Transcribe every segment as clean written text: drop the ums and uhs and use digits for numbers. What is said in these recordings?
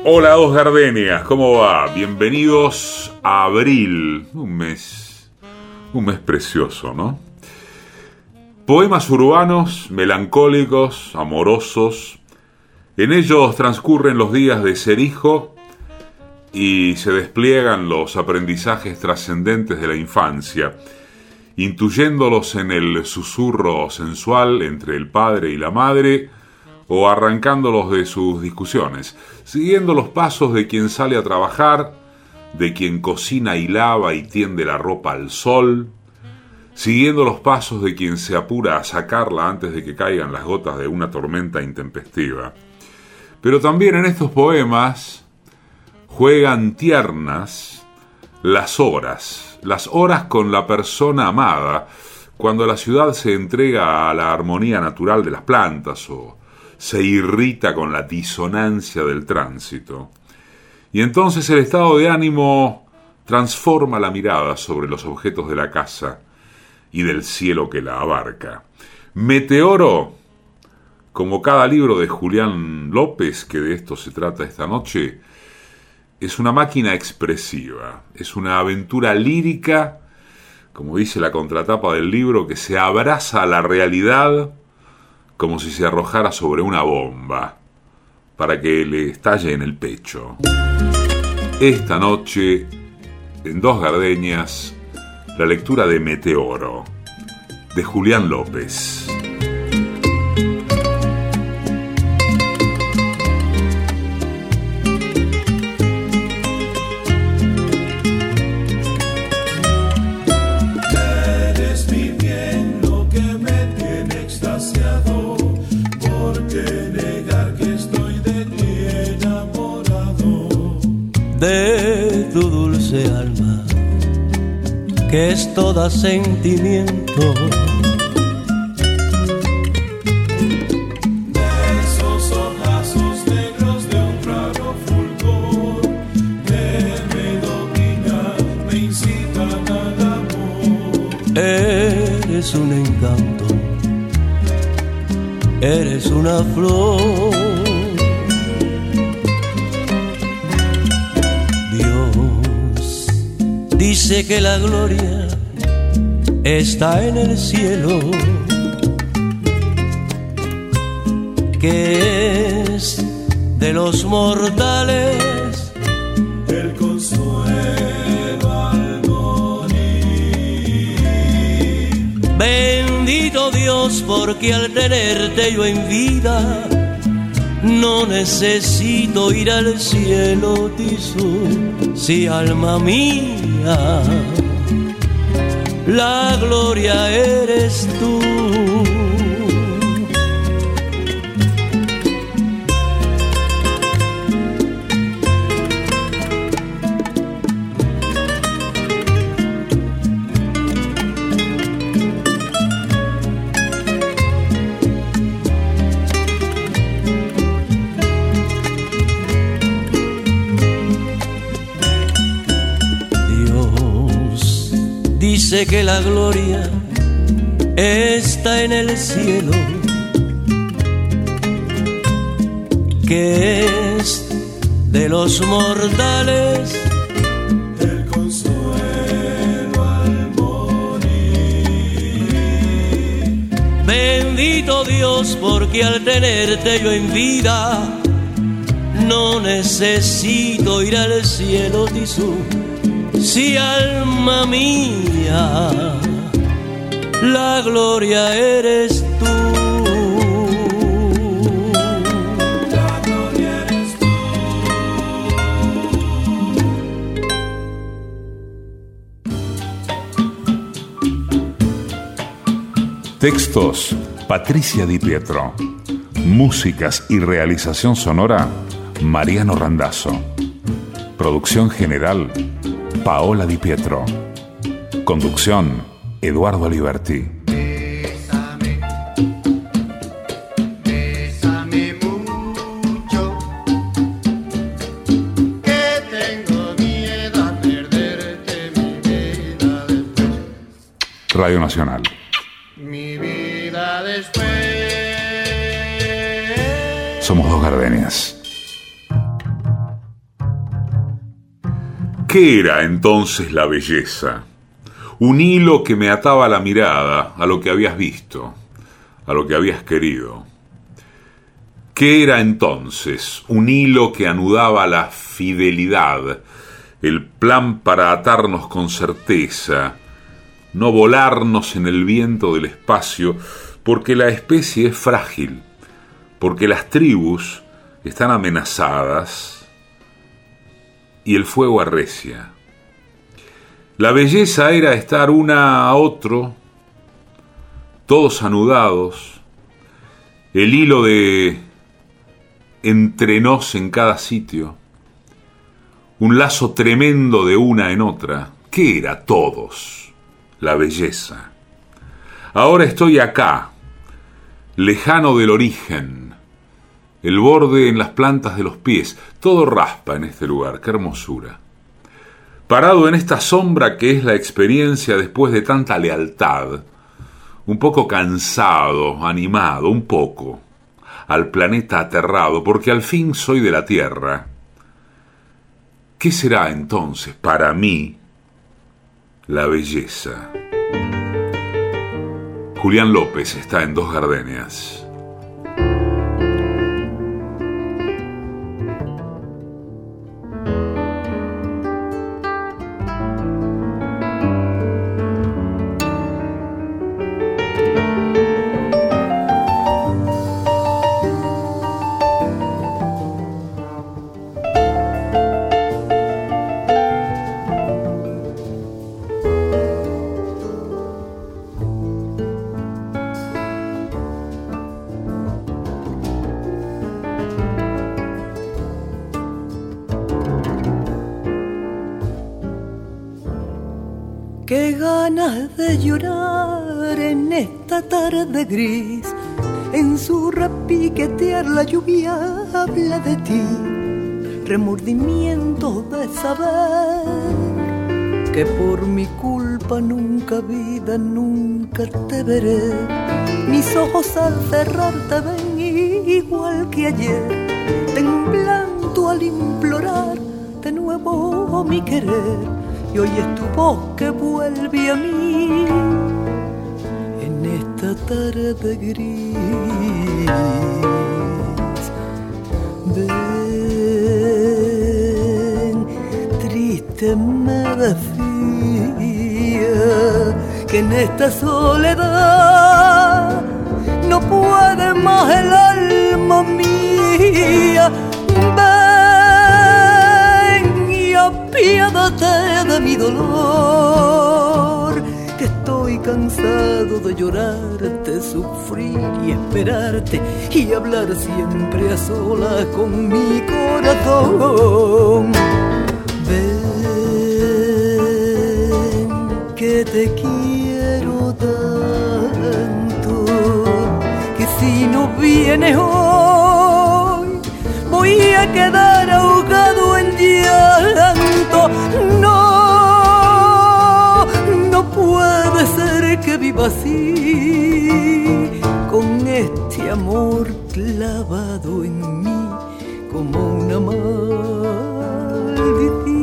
Hola, Dos Gardenias, ¿cómo va? Bienvenidos a abril, un mes precioso, ¿no? Poemas urbanos, melancólicos, amorosos. En ellos transcurren los días de ser hijo y se despliegan los aprendizajes trascendentes de la infancia, intuyéndolos en el susurro sensual entre el padre y la madre, o arrancándolos de sus discusiones, siguiendo los pasos de quien sale a trabajar, de quien cocina y lava y tiende la ropa al sol, siguiendo los pasos de quien se apura a sacarla antes de que caigan las gotas de una tormenta intempestiva. Pero también en estos poemas juegan tiernas las horas con la persona amada, cuando la ciudad se entrega a la armonía natural de las plantas o se irrita con la disonancia del tránsito. Y entonces el estado de ánimo transforma la mirada sobre los objetos de la casa y del cielo que la abarca. Meteoro, como cada libro de Julián López, que de esto se trata esta noche, es una máquina expresiva, es una aventura lírica, como dice la contratapa del libro, que se abraza a la realidad como si se arrojara sobre una bomba, para que le estalle en el pecho. Esta noche, en Dos Gardenias, la lectura de Meteoro, de Julián López. De tu dulce alma, que es toda sentimiento, de esos ojazos negros de un raro fulgor que me dominan, me incitan al amor. Eres un encanto, eres una flor. Dice que la gloria está en el cielo, que es de los mortales el consuelo al morir. Bendito Dios, porque al tenerte yo en vida no necesito ir al cielo, Tizú, si alma mía, la gloria eres tú. Dice que la gloria está en el cielo, que es de los mortales el consuelo al morir. Bendito Dios, porque al tenerte yo en vida no necesito ir al cielo, Tizú, si alma mía, la gloria eres tú. La gloria eres tú. Textos, Patricia Di Pietro. Músicas y realización sonora, Mariano Randazzo. Producción general, Paola Di Pietro. Conducción, Eduardo Aliberti. Bésame, bésame mucho, que tengo miedo a perderte mi vida después. Radio Nacional. Mi vida después. Somos Dos Gardenias. ¿Qué era entonces la belleza? Un hilo que me ataba la mirada a lo que habías visto, a lo que habías querido. ¿Qué era entonces? Un hilo que anudaba la fidelidad, el plan para atarnos con certeza, no volarnos en el viento del espacio, porque la especie es frágil, porque las tribus están amenazadas y el fuego arrecia. La belleza era estar una a otro, todos anudados, el hilo de entre nos en cada sitio, un lazo tremendo de una en otra. ¿Qué era todos? La belleza. Ahora estoy acá, lejano del origen, el borde en las plantas de los pies, todo raspa en este lugar, qué hermosura. Parado en esta sombra que es la experiencia después de tanta lealtad, un poco cansado, animado, un poco, al planeta aterrado, porque al fin soy de la Tierra. ¿Qué será entonces para mí la belleza? Julián López está en Dos Gardenias. Qué ganas de llorar en esta tarde gris, en su repiquetear la lluvia habla de ti, remordimiento de saber que por mi culpa nunca vida, nunca te veré. Mis ojos al cerrar te ven igual que ayer, temblando al implorar de nuevo mi querer. Y hoy es tu voz que vuelve a mí en esta tarde gris. Ven, triste me decía que en esta soledad no puede más el alma mía. Apiádate de mi dolor, que estoy cansado de llorarte, sufrir y esperarte y hablar siempre a solas con mi corazón. Ven, que te quiero tanto, que si no vienes hoy voy a quedar ahogado en llanto. No puede ser que viva así, con este amor clavado en mí como una maldición.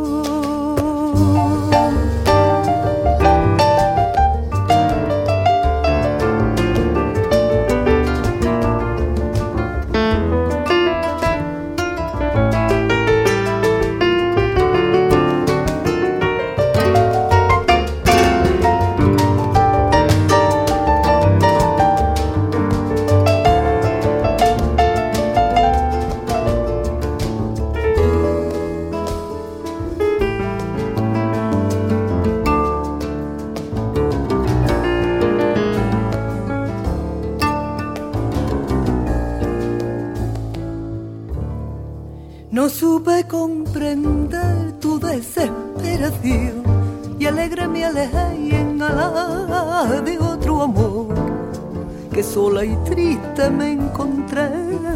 No supe comprender tu desesperación y alegre me alejé y en alas de otro amor, que sola y triste me encontré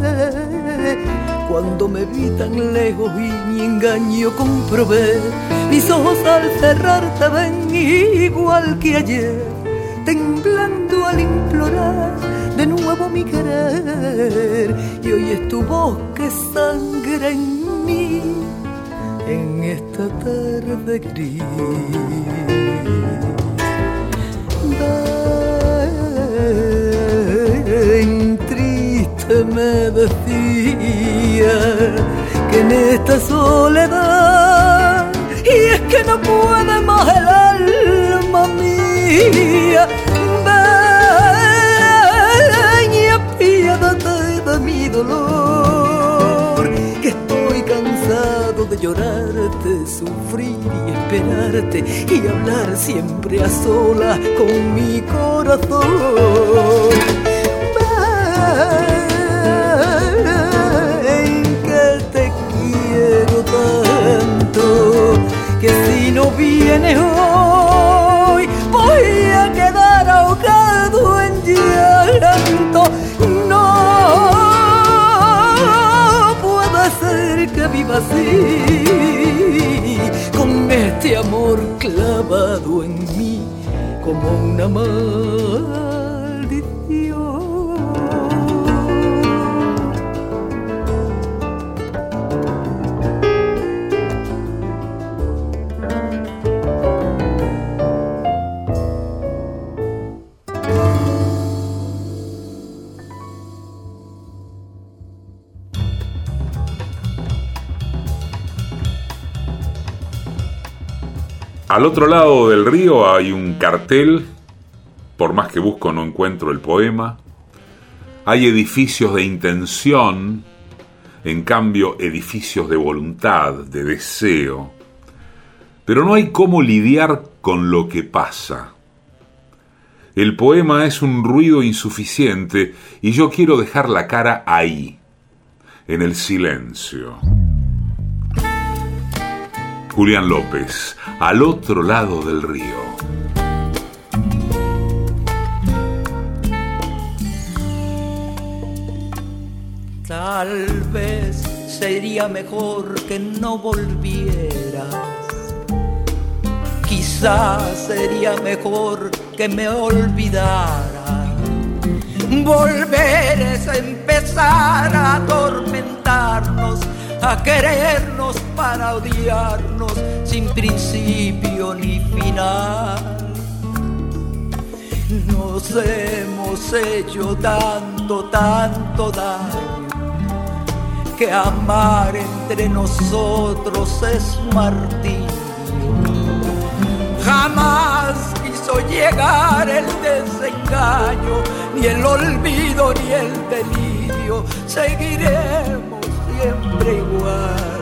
cuando me vi tan lejos y mi engaño comprobé. Mis ojos al cerrar te ven igual que ayer, temblando al implorar de nuevo mi querer. Y hoy es tu voz que sangra en mí en esta tarde gris. Bien triste me decía que en esta soledad, y es que no puede más el alma mía. Ven y apiádate de mi dolor, que estoy cansado de llorarte, sufrir y esperarte y hablar siempre a solas con mi corazón. Ven que te quiero tanto, que si no vienes hoy voy a quedar ahogado en llanto. No puede ser que viva así, con este amor clavado en mí como una maldición. Al otro lado del río hay un cartel, por más que busco no encuentro el poema. Hay edificios de intención, en cambio edificios de voluntad, de deseo. Pero no hay cómo lidiar con lo que pasa. El poema es un ruido insuficiente y yo quiero dejar la cara ahí, en el silencio. Julián López, Al otro lado del río. Tal vez sería mejor que no volvieras. Quizás sería mejor que me olvidaras. Volver es empezar a atormentarnos, a querernos para odiarnos sin principio ni final. Nos hemos hecho tanto daño, que amar entre nosotros es martirio. Jamás quiso llegar el desengaño, ni el olvido ni el delirio. Seguiremos siempre igual.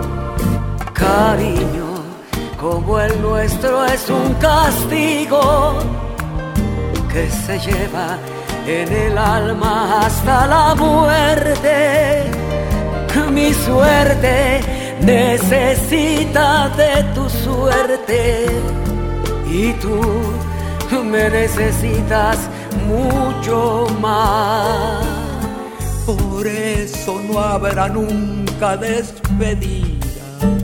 Cariño como el nuestro es un castigo que se lleva en el alma hasta la muerte. Mi suerte necesita de tu suerte y tú me necesitas mucho más. Por eso no habrá nunca despedida,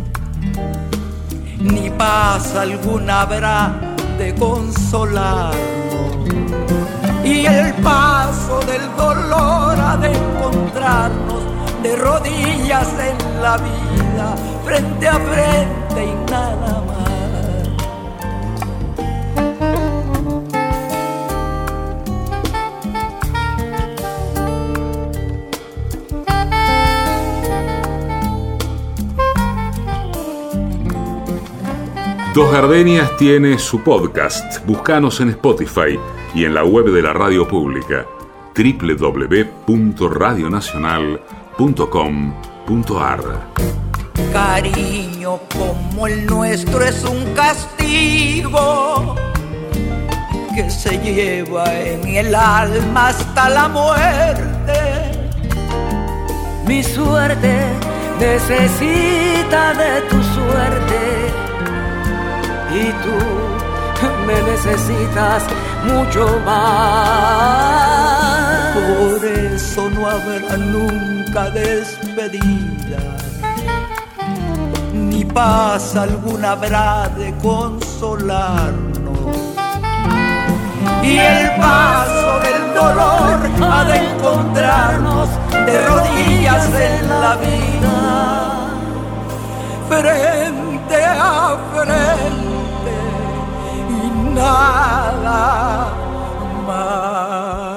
ni paz alguna habrá de consolarnos. Y el paso del dolor ha de encontrarnos de rodillas en la vida, frente a frente y nada más. Dos Gardenias tiene su podcast. Búscanos en Spotify y en la web de la radio pública www.radionacional.com.ar. Cariño como el nuestro es un castigo que se lleva en el alma hasta la muerte. Mi suerte necesita de tu suerte y tú me necesitas mucho más. Por eso no habrá nunca despedida, ni paz alguna habrá de consolarnos. Y el paso del dolor ha de encontrarnos de rodillas en la vida, frente a frente y nada más.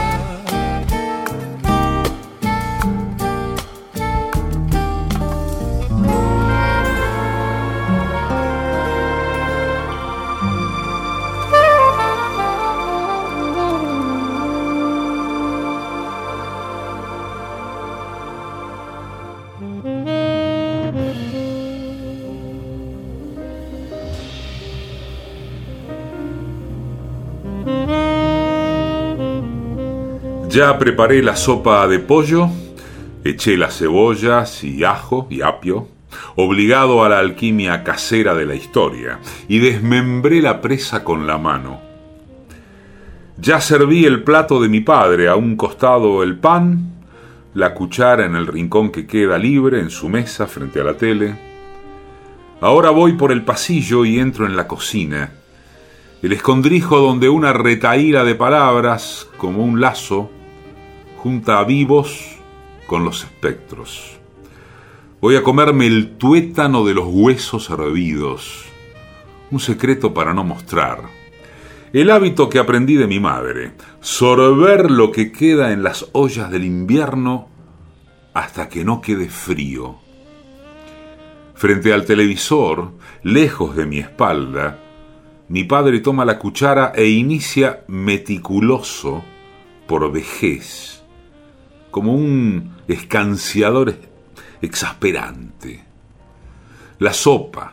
Ya preparé la sopa de pollo, eché las cebollas y ajo y apio, obligado a la alquimia casera de la historia, y desmembré la presa con la mano. Ya serví el plato de mi padre, a un costado el pan, la cuchara en el rincón que queda libre en su mesa frente a la tele. Ahora voy por el pasillo y entro en la cocina, el escondrijo donde una retahíla de palabras, como un lazo, junta a vivos con los espectros. Voy a comerme el tuétano de los huesos hervidos, un secreto para no mostrar. El hábito que aprendí de mi madre, sorber lo que queda en las ollas del invierno hasta que no quede frío. Frente al televisor, lejos de mi espalda, mi padre toma la cuchara e inicia meticuloso por vejez, como un escanciador exasperante. La sopa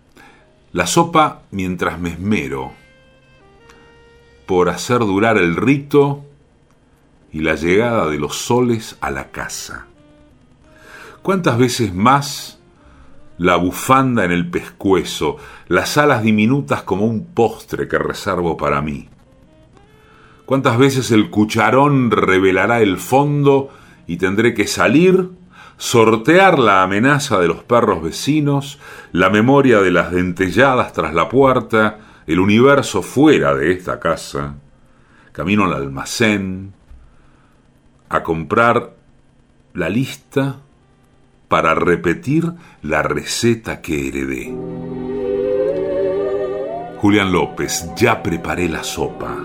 mientras me esmero por hacer durar el rito y la llegada de los soles a la casa. ¿Cuántas veces más la bufanda en el pescuezo, las alas diminutas como un postre que reservo para mí? ¿Cuántas veces el cucharón revelará el fondo y tendré que salir, sortear la amenaza de los perros vecinos, la memoria de las dentelladas tras la puerta, el universo fuera de esta casa, camino al almacén, a comprar la lista para repetir la receta que heredé? Julián López, ya preparé la sopa.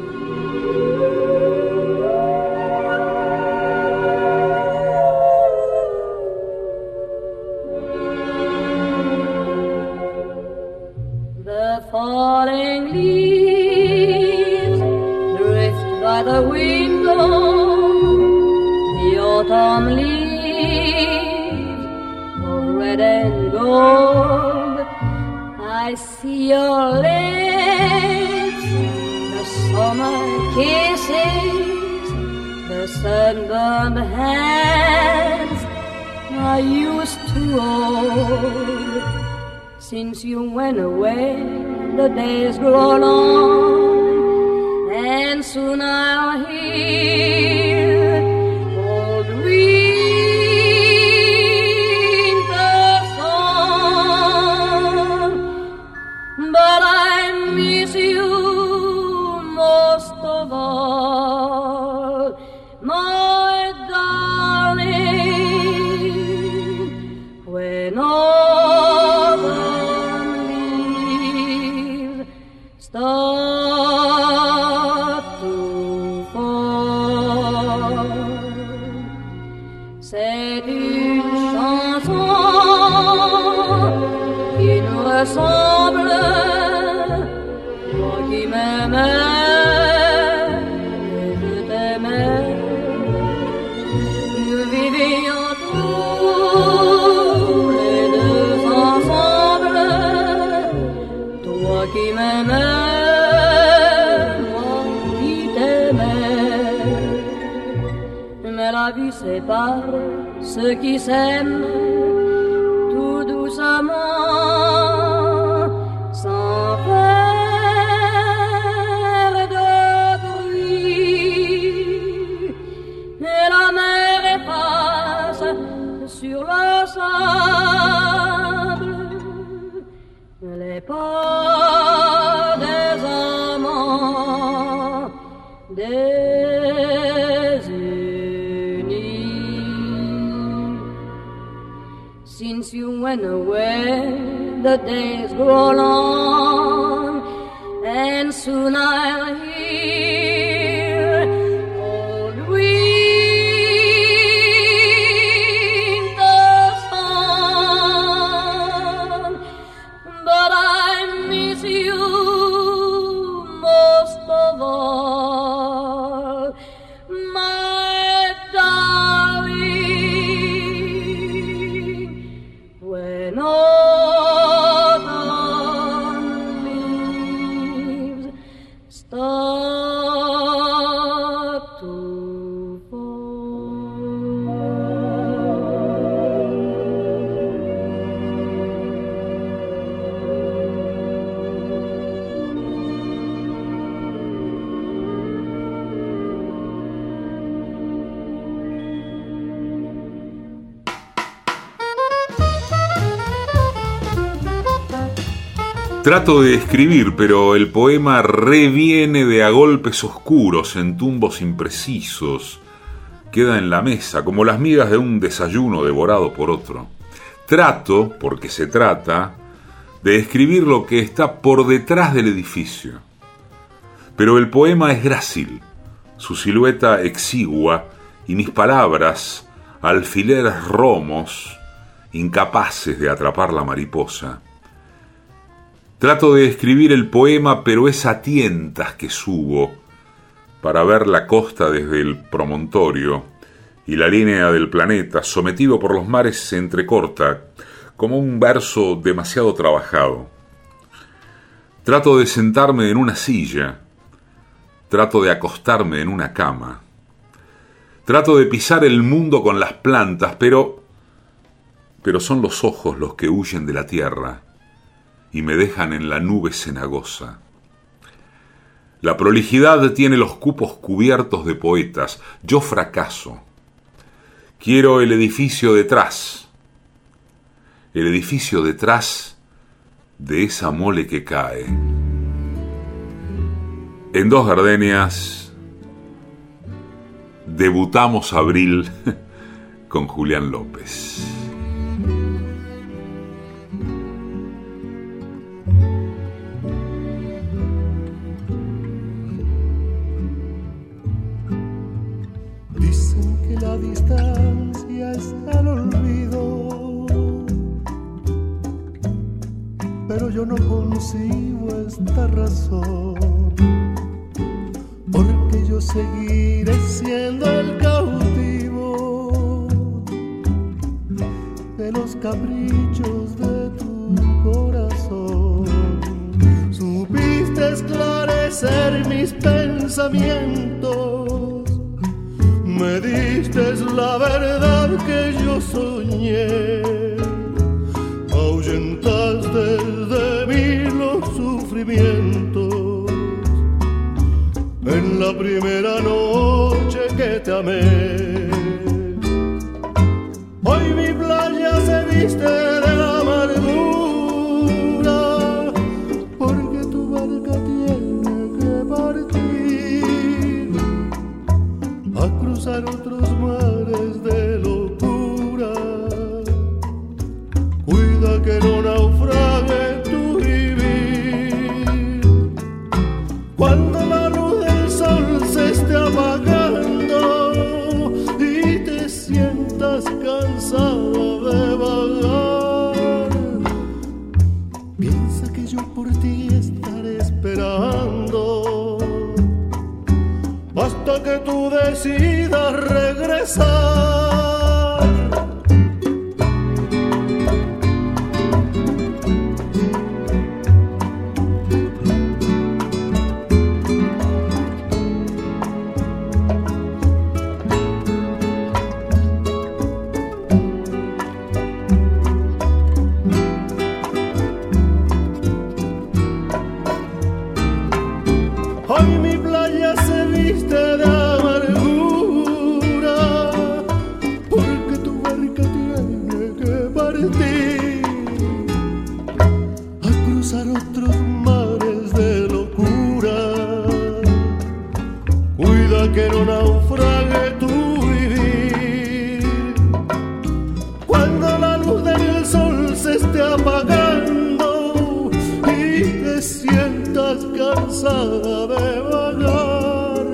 Falling leaves drift by the window, the autumn leaves of red and gold. I see your lips, the summer kisses, the sunburned hands I used to hold. Since you went away, the days grow long, and soon I'll hear old winter song. But I miss you most of all, my darling, when start to fall. C'est une chanson qui nous ressemble, toi qui m'aimais et je t'aimais. Nous vivions tous les deux ensemble, toi qui m'aimais. La vie sépare ceux qui s'aiment tout doucement, sans faire de bruit. Et la mer efface sur le sable les pas des amants, Since you when away the days grow long, and soon I'll hear old winter song. But I miss you most of all, my darling. When autumn leaves start to Trato de escribir, pero el poema reviene de a golpes oscuros, en tumbos imprecisos. Queda en la mesa, como las migas de un desayuno devorado por otro. Trato, porque se trata, de escribir lo que está por detrás del edificio. Pero el poema es grácil, su silueta exigua, y mis palabras, alfileres romos, incapaces de atrapar la mariposa. Trato de escribir el poema, pero es a tientas que subo para ver la costa desde el promontorio, y la línea del planeta, sometido por los mares, se entrecorta como un verso demasiado trabajado. Trato de sentarme en una silla, trato de acostarme en una cama, trato de pisar el mundo con las plantas, pero son los ojos los que huyen de la tierra y me dejan en la nube cenagosa. La prolijidad tiene los cupos cubiertos de poetas. Yo fracaso. Quiero el edificio detrás. El edificio detrás de esa mole que cae. En Dos Gardenias debutamos abril con Julián López. Dicen que la distancia está al olvido, pero yo no concibo esta razón, porque yo seguiré siendo el cautivo de los caprichos de tu corazón. Supiste esclarecer mis pensamientos, me diste la verdad que yo soñé, ahuyentaste de mí los sufrimientos en la primera noche que te amé. Hoy mi playa se viste de la amargura, porque tu barca tiene que partir a cruzar otros mares de locura. Cuida que no naufrague tu vivir. Cuando la luz del sol se esté apagando y te sientas cansado de vagar, piensa que yo por ti estaré esperando hasta que tú decidas regresar. Hoy mi playa se viste de amargura, cansada de vagar.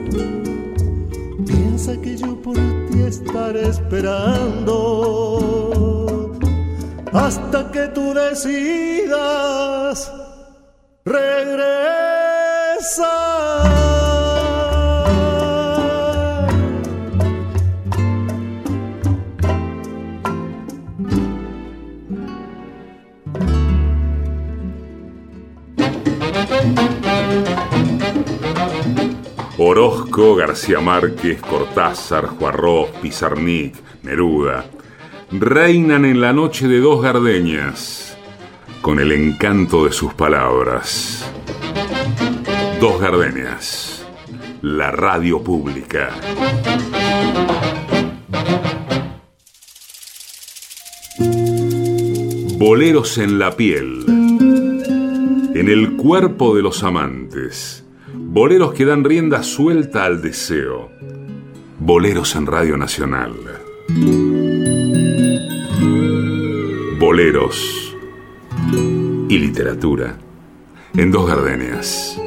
Piensa que yo por ti estaré esperando hasta que tú decidas regresar. Orozco, García Márquez, Cortázar, Juarros, Pizarnik, Neruda reinan en la noche de Dos Gardeñas con el encanto de sus palabras. Dos Gardeñas, la radio pública. Boleros en la piel, en el cuerpo de los amantes. Boleros que dan rienda suelta al deseo. Boleros en Radio Nacional. Boleros y literatura en Dos Gardenias.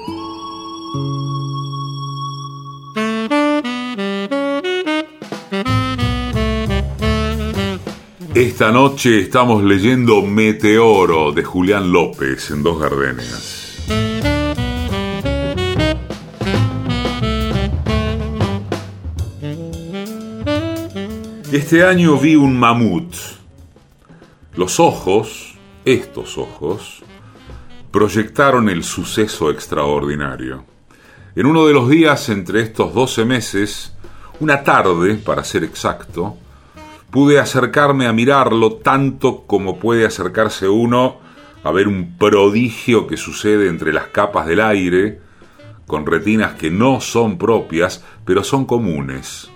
Esta noche estamos leyendo Meteoro de Julián López en Dos Gardenias. Este año vi un mamut. Los ojos, estos ojos, proyectaron el suceso extraordinario. En uno de los días entre estos 12 meses, una tarde, para ser exacto, pude acercarme a mirarlo tanto como puede acercarse uno a ver un prodigio que sucede entre las capas del aire, con retinas que no son propias, pero son comunes.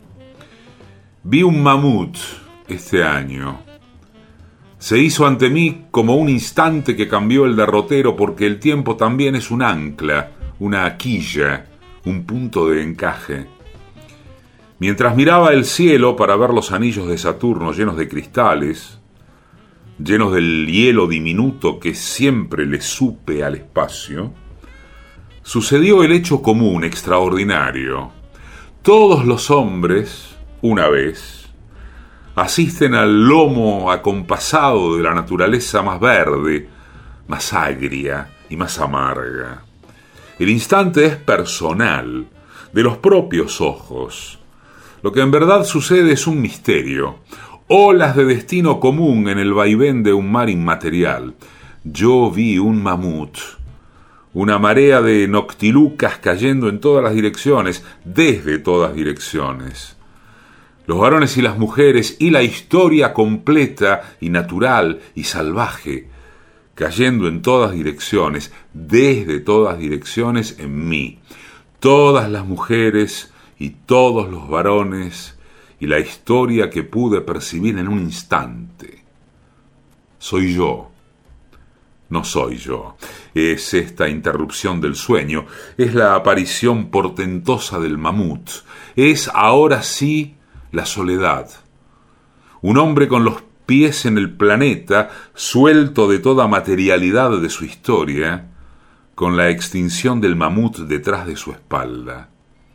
Vi un mamut este año. Se hizo ante mí como un instante que cambió el derrotero, porque el tiempo también es un ancla, una quilla, un punto de encaje. Mientras miraba el cielo para ver los anillos de Saturno llenos de cristales, llenos del hielo diminuto que siempre le supe al espacio, sucedió el hecho común, extraordinario. Todos los hombres, una vez, asisten al lomo acompasado de la naturaleza más verde, más agria y más amarga. El instante es personal, de los propios ojos. Lo que en verdad sucede es un misterio, olas de destino común en el vaivén de un mar inmaterial. Yo vi un mamut, una marea de noctilucas cayendo en todas las direcciones, desde todas direcciones. Los varones y las mujeres y la historia completa y natural y salvaje, cayendo en todas direcciones, desde todas direcciones en mí. Todas las mujeres y todos los varones y la historia que pude percibir en un instante. Soy yo. No soy yo. Es esta interrupción del sueño. Es la aparición portentosa del mamut. Es ahora sí la soledad. Un hombre con los pies en el planeta, suelto de toda materialidad de su historia, con la extinción del mamut detrás de su espalda.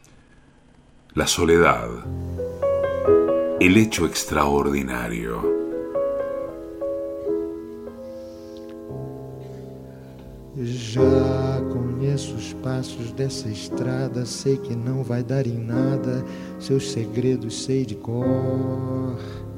La soledad, el hecho extraordinario. Já conheço os passos dessa estrada, sei que não vai dar em nada, seus segredos sei de cor.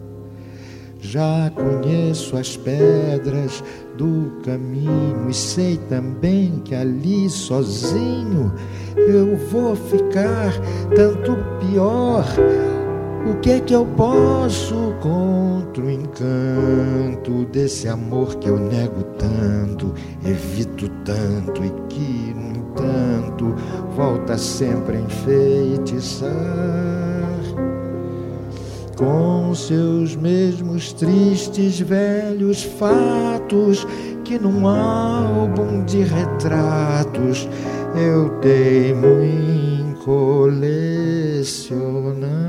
Já conheço as pedras do caminho e sei também que ali sozinho eu vou ficar tanto pior. O que é que eu posso contra o encanto desse amor que eu nego tanto, evito tanto e que, no entanto, volta sempre a enfeitiçar com seus mesmos tristes velhos fatos que num álbum de retratos eu teimo em colecionar.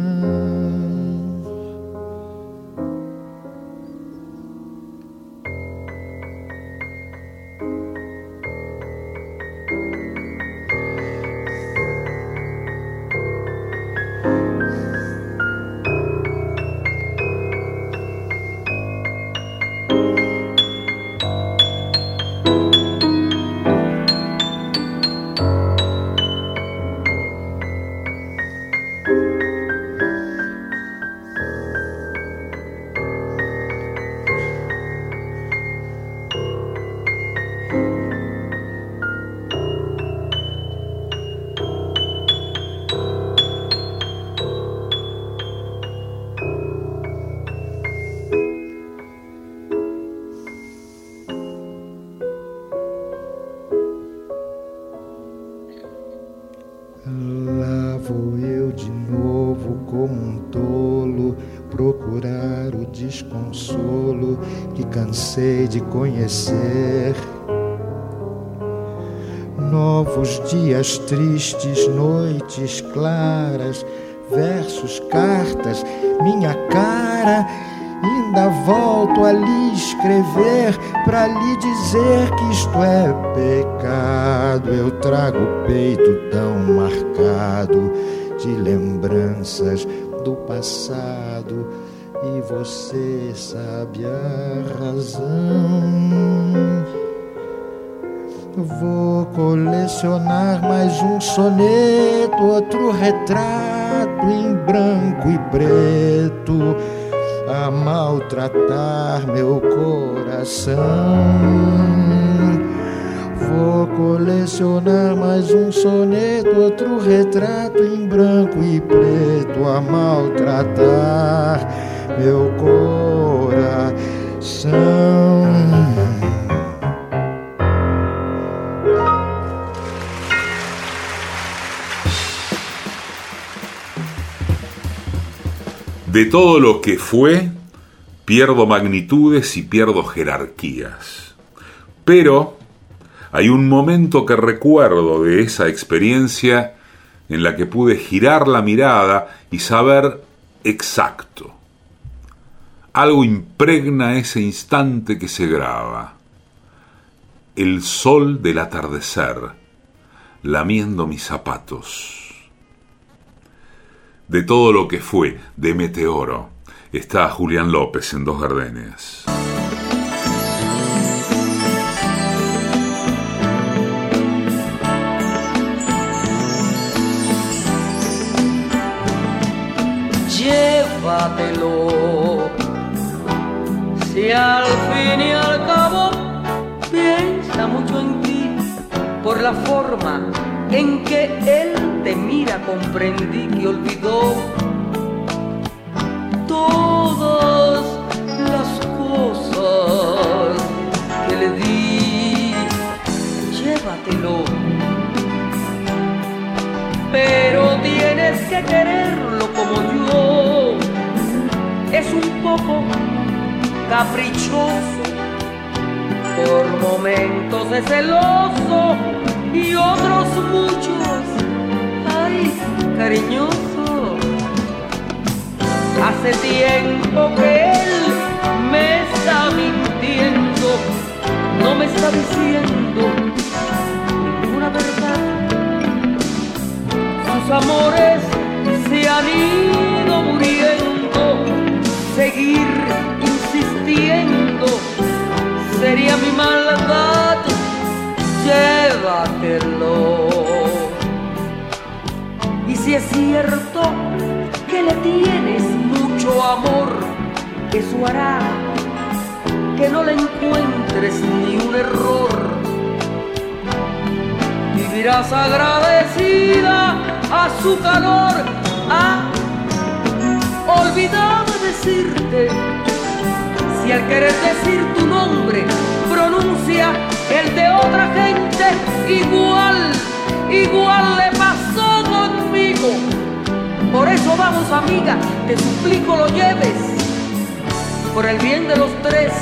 como um tolo procurar o desconsolo que cansei de conhecer. Novos dias tristes, noites claras, versos, cartas, minha cara. Ainda volto a lhe escrever pra lhe dizer que isto é pecado. Eu trago o peito tão marcado de lembranças do passado e você sabe a razão. Vou colecionar mais um soneto, outro retrato em branco e preto, a maltratar meu coração. Vou colecionar mais um soneto, outro retrato em branco e preto, a maltratar meu coração. De todo lo que fue, pierdo magnitudes y pierdo jerarquías. Pero hay un momento que recuerdo de esa experiencia en la que pude girar la mirada y saber exacto. Algo impregna ese instante que se graba. El sol del atardecer, lamiendo mis zapatos. De todo lo que fue, de Meteoro, está Julián López en Dos Gardenias. Llévatelo, si al fin y al cabo piensa mucho en ti, por la forma en que él te mira comprendí que olvidó todas las cosas que le di. Llévatelo, pero tienes que quererlo como yo. Es un poco caprichoso, por momentos es celoso y otros muchos, ay, cariñoso. Hace tiempo que él me está mintiendo, no me está diciendo ninguna verdad. Sus amores se han ido muriendo, seguir insistiendo sería mi maldad. Llévatelo. Y si es cierto que le tienes mucho amor, eso hará que no le encuentres ni un error. Vivirás agradecida a su calor. Olvidaba decirte, si al querer decir tu nombre pronuncia el de otra gente, igual le pasó conmigo. Por eso vamos, amiga, te suplico lo lleves, por el bien de los tres.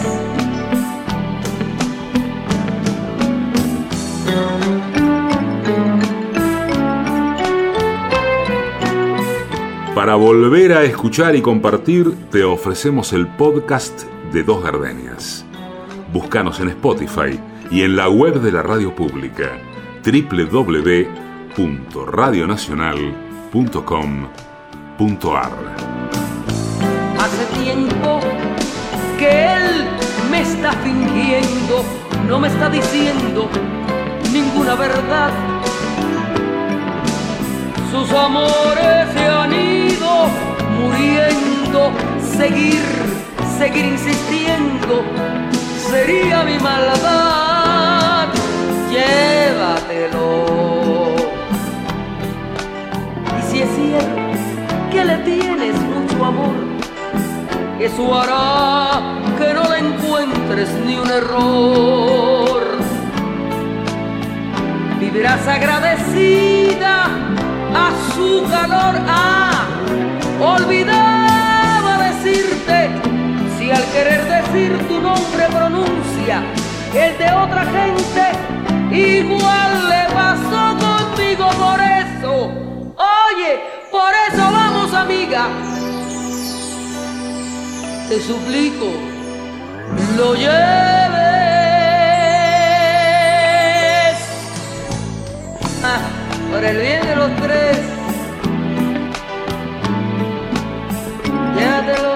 Para volver a escuchar y compartir, te ofrecemos el podcast de Dos Gardenias. Búscanos en Spotify y en la web de la radio pública, www.radionacional.com.ar. Hace tiempo que él me está fingiendo, no me está diciendo ninguna verdad. Sus amores se han ido muriendo, seguir insistiendo sería mi maldad. Llévatelo. Y si es cierto que le tienes mucho amor, eso hará que no le encuentres ni un error. Vivirás agradecida a su calor. decir tu nombre pronuncia el de otra gente, igual le pasó conmigo. Por eso, oye, por eso vamos, amiga, te suplico, lo lleves. Por el bien de los tres, llévatelo.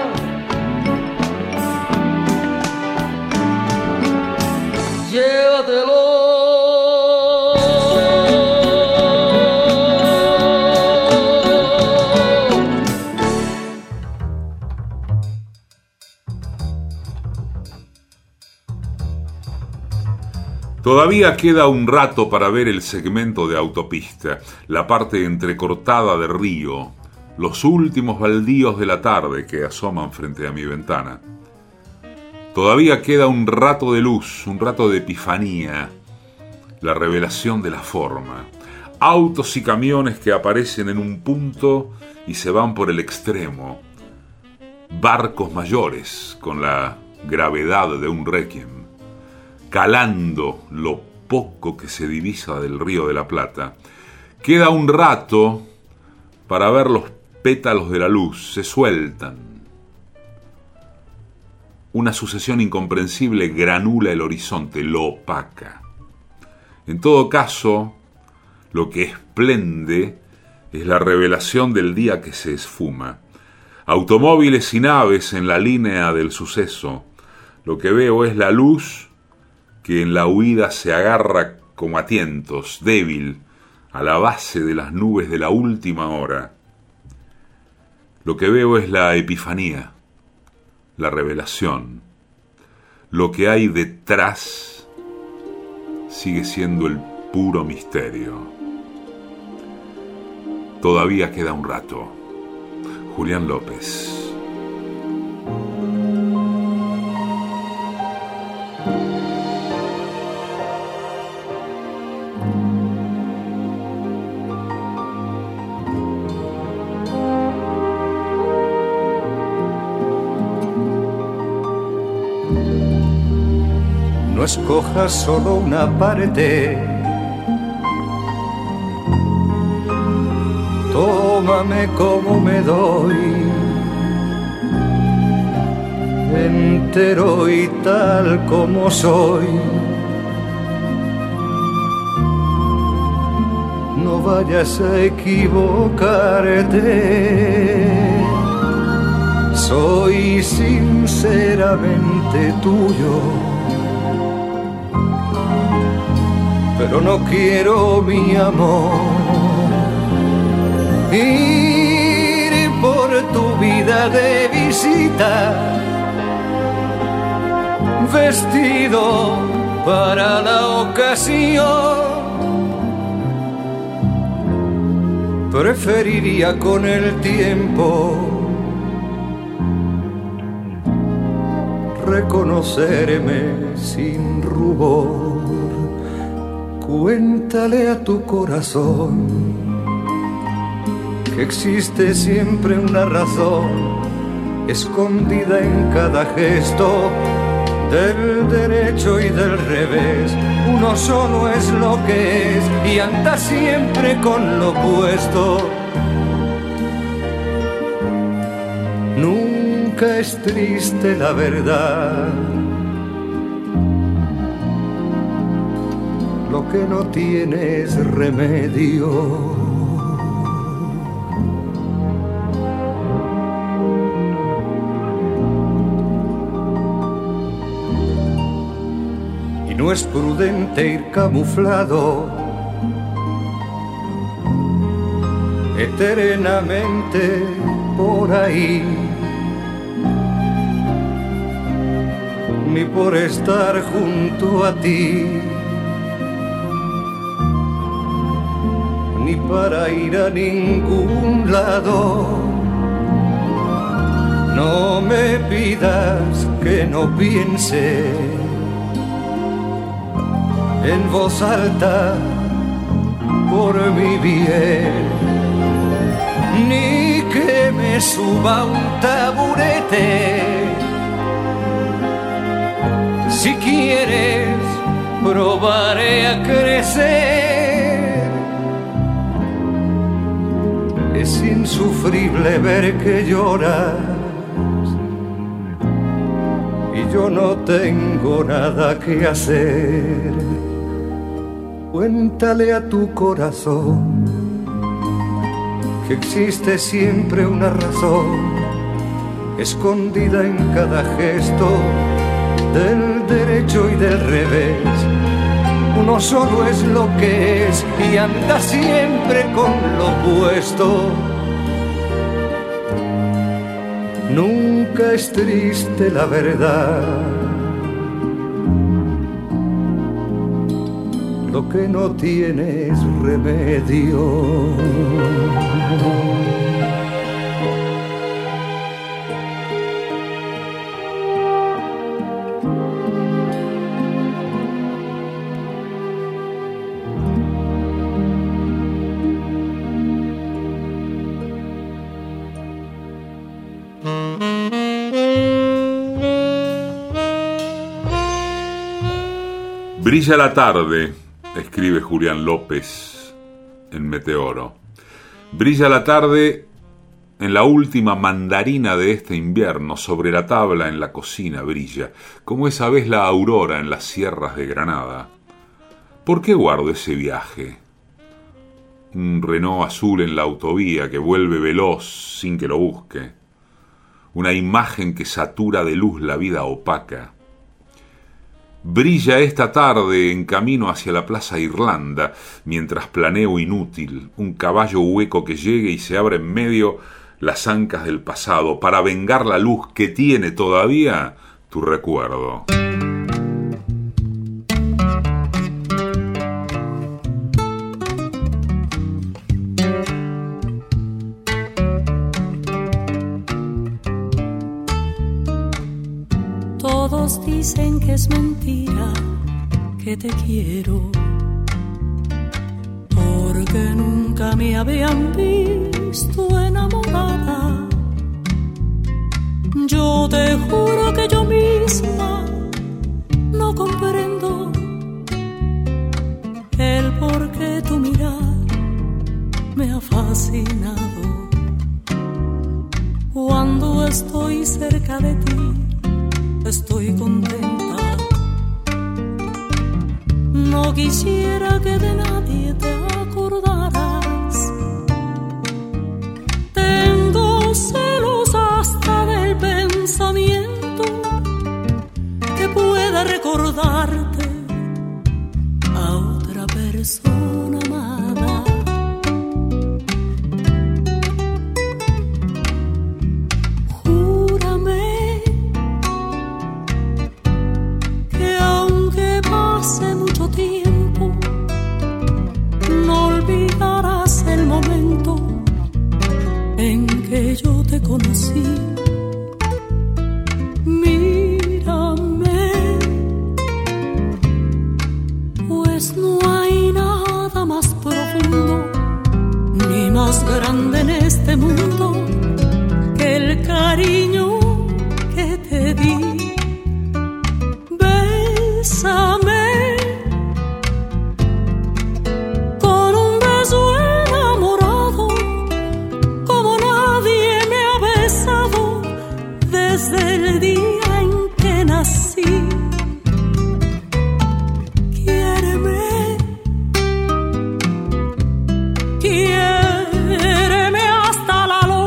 Llévatelo. Todavía queda un rato para ver el segmento de autopista, la parte entrecortada de río, los últimos baldíos de la tarde que asoman frente a mi ventana. Todavía queda un rato de luz, un rato de epifanía, la revelación de la forma. Autos y camiones que aparecen en un punto y se van por el extremo. Barcos mayores con la gravedad de un requiem, calando lo poco que se divisa del Río de la Plata. Queda un rato para ver los pétalos de la luz, se sueltan. Una sucesión incomprensible granula el horizonte, lo opaca. En todo caso, lo que esplende es la revelación del día que se esfuma. Automóviles y naves en la línea del suceso. Lo que veo es la luz que en la huida se agarra como a tientos, débil, a la base de las nubes de la última hora. Lo que veo es la epifanía, la revelación. Lo que hay detrás sigue siendo el puro misterio. Todavía queda un rato. Julián López. No escojas solo una parte, tómame como me doy, entero y tal como soy. No vayas a equivocarte, soy sinceramente tuyo. Pero no quiero, mi amor, ir por tu vida de visita, vestido para la ocasión. Preferiría con el tiempo reconocerme sin rubor. Cuéntale a tu corazón que existe siempre una razón escondida en cada gesto del derecho y del revés. Uno solo es lo que es y anda siempre con lo opuesto. Nunca es triste la verdad. Lo que no tiene es remedio. Y no es prudente ir camuflado eternamente por ahí, ni por estar junto a ti, ni para ir a ningún lado. No me pidas que no piense en voz alta por mi bien, ni que me suba a un taburete quieres, probaré a crecer. Es insufrible ver que lloras y yo no tengo nada que hacer. Cuéntale a tu corazón que existe siempre una razón escondida en cada gesto del derecho y del revés. Uno solo es lo que es y anda siempre con lo opuesto. Nunca es triste la verdad. Lo que no tiene es remedio. Brilla la tarde, escribe Julián López en Meteoro. Brilla la tarde en la última mandarina de este invierno, sobre la tabla en la cocina brilla, como esa vez la aurora en las sierras de Granada. ¿Por qué guardo ese viaje? Un Renault azul en la autovía que vuelve veloz sin que lo busque. Una imagen que satura de luz la vida opaca. Brilla esta tarde en camino hacia la Plaza Irlanda, mientras planeo inútil, un caballo hueco que llegue y se abre en medio las ancas del pasado para vengar la luz que tiene todavía tu recuerdo. Todos dicen que es mentira, que te quiero, porque nunca me habían visto enamorada. Yo te juro que yo misma no comprendo el por qué tu mirar me ha fascinado. Cuando estoy cerca de ti, estoy contenta. No quisiera que de nadie te acordaras. Tengo celos hasta del pensamiento que pueda recordarte a otra persona amada. Hace mucho tiempo no olvidarás el momento en que yo te conocí. Mírame, pues no hay nada más profundo ni más grande en este mundo que el cariño que te di. Bésame con un beso enamorado, como nadie me ha besado desde el día en que nací. Quiéreme, quiéreme hasta la luz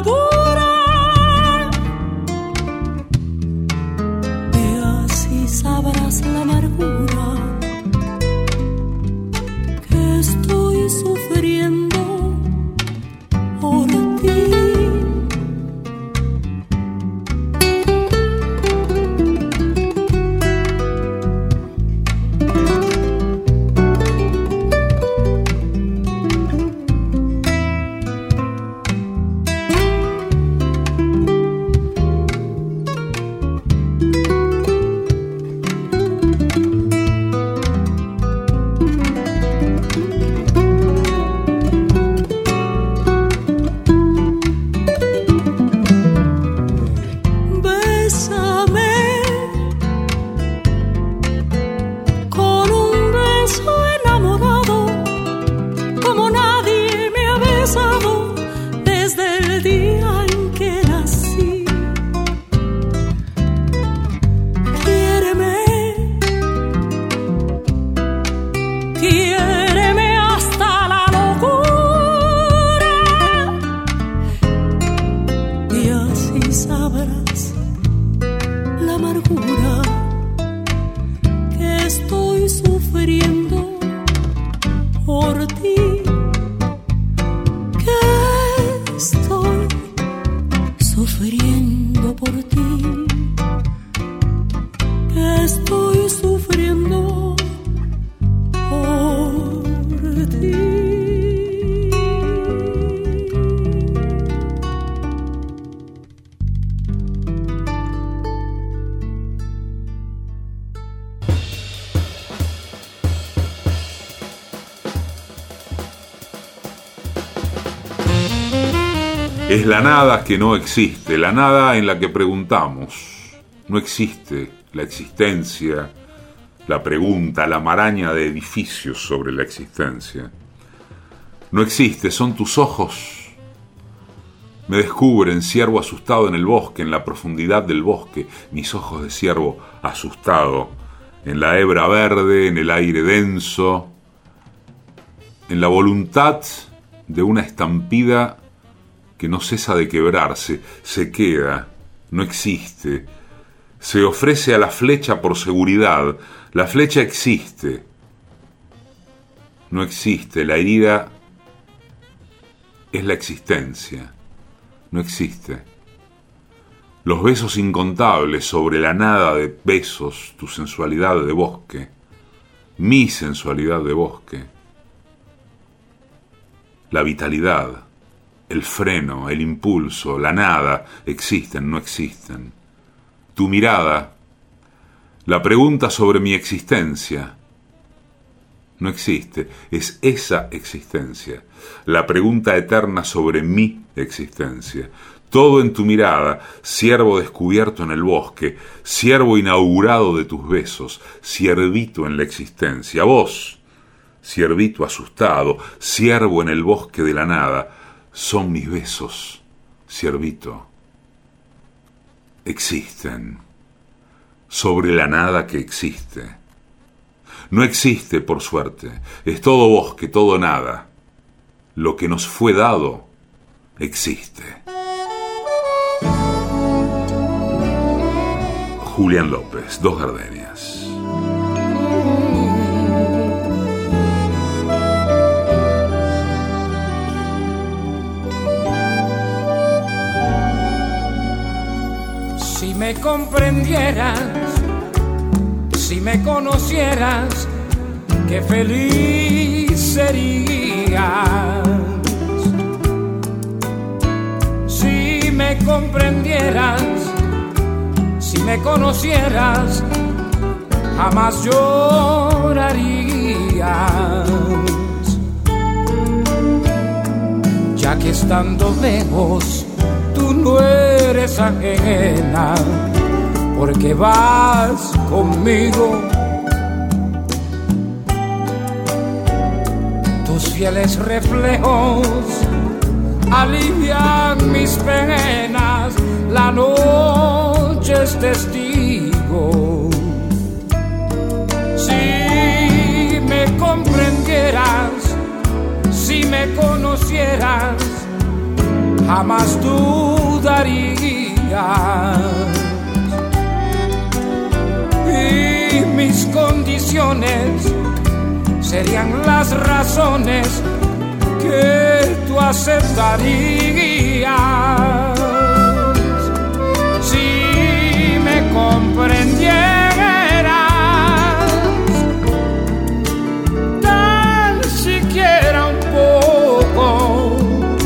explicaras la amargura que estoy sufriendo por ti, que estoy sufriendo por ti, que estoy sufriendo por ti. Es la nada que no existe, la nada en la que preguntamos. No existe la existencia, la pregunta, la maraña de edificios sobre la existencia. No existe, son tus ojos. Me descubren, ciervo asustado en el bosque, en la profundidad del bosque, mis ojos de ciervo asustado, en la hebra verde, en el aire denso, en la voluntad de una estampida que no cesa de quebrarse, se queda, no existe, se ofrece a la flecha por seguridad, la flecha existe, no existe, la herida es la existencia, no existe. Los besos incontables sobre la nada de besos, tu sensualidad de bosque, mi sensualidad de bosque, la vitalidad, el freno, el impulso, la nada, existen, no existen. Tu mirada, la pregunta sobre mi existencia, no existe, es esa existencia, la pregunta eterna sobre mi existencia. Todo en tu mirada, ciervo descubierto en el bosque, ciervo inaugurado de tus besos, ciervito en la existencia. Vos, ciervito asustado, ciervo en el bosque de la nada, son mis besos, ciervito. Existen, sobre la nada que existe. No existe, por suerte, es todo bosque, todo nada. Lo que nos fue dado, existe. Julián López, Dos Gardenias. Si me comprendieras, si me conocieras, qué feliz serías. Si me comprendieras, si me conocieras, jamás llorarías. Ya que estando lejos, tú no eres ajena, porque vas conmigo. Tus fieles reflejos alivian mis penas, la noche es testigo. Si me comprendieras, si me conocieras, jamás dudarías. Y mis condiciones serían las razones que tú aceptarías. Si me comprendieras, tan siquiera un poco,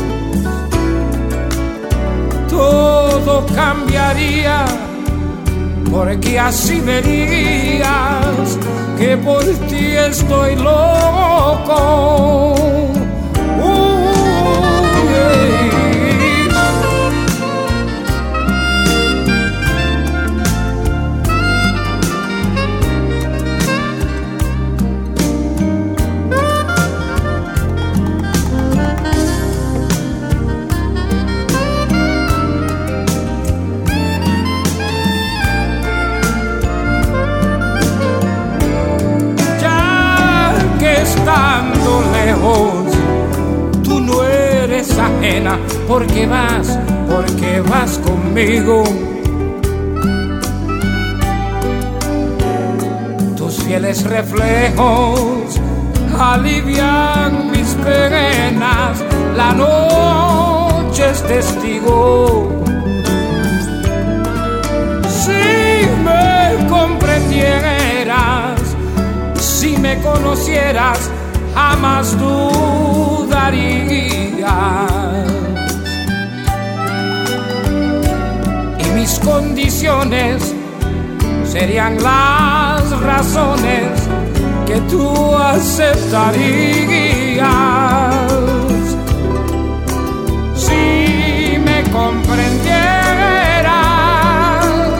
todo cambiaría, porque así verías que por ti estoy loco. Estando lejos, tú no eres ajena, porque vas porque vas conmigo. Tus fieles reflejos alivian mis penas, la noche es testigo. Si me comprendieras, si me conocieras, jamás dudarías. Y mis condiciones serían las razones que tú aceptarías. Si me comprendieras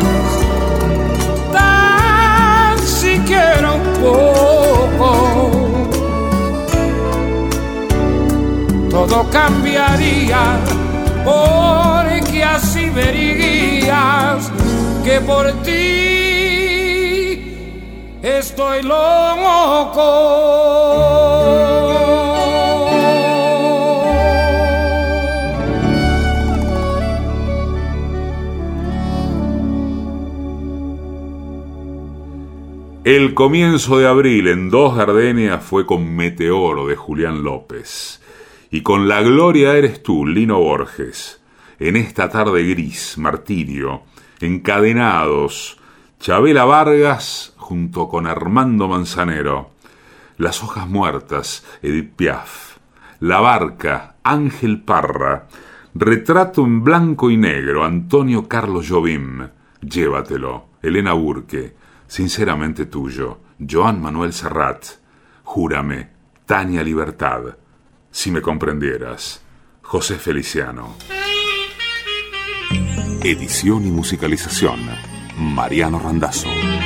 tan siquiera un poco, todo cambiaría, porque así verías que por ti estoy loco. El comienzo de abril en Dos Gardenias fue con Meteoro de Julián López y con La Gloria Eres Tú, Lino Borges. En esta tarde gris, Martirio, Encadenados, Chabela Vargas junto con Armando Manzanero, Las Hojas Muertas, Edith Piaf, La Barca, Ángel Parra, Retrato en Blanco y Negro, Antonio Carlos Jobim, Llévatelo, Elena Burke, Sinceramente Tuyo, Joan Manuel Serrat, Júrame, Tania Libertad, Si me comprendieras, José Feliciano. Edición y musicalización, Mariano Randazzo.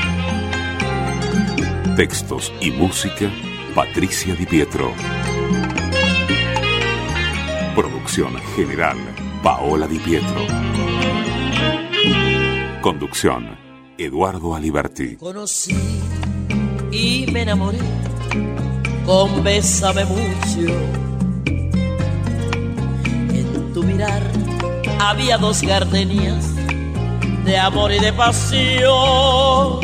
Textos y música, Patricia Di Pietro. Producción general, Paola Di Pietro. Conducción, Eduardo Aliberti. Conocí y me enamoré con Bésame Mucho. En tu mirar había dos gardenias de amor y de pasión.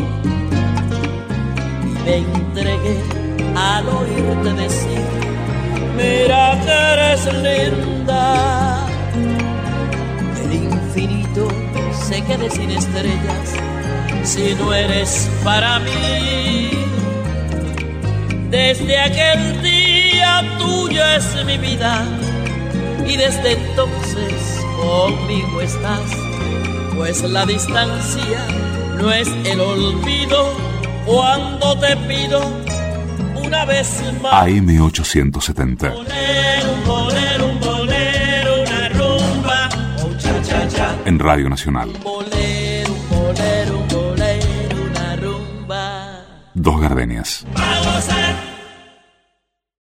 Y me entregué al oírte decir: mira que eres linda. El infinito se quede sin estrellas si no eres para mí. Desde aquel día tuya es mi vida y desde entonces conmigo estás, pues la distancia no es el olvido cuando te pido una vez más. AM870. Un bolero, una rumba, un cha-cha-cha. En Radio Nacional. Un bolero, una rumba. Dos Gardenias. Vamos a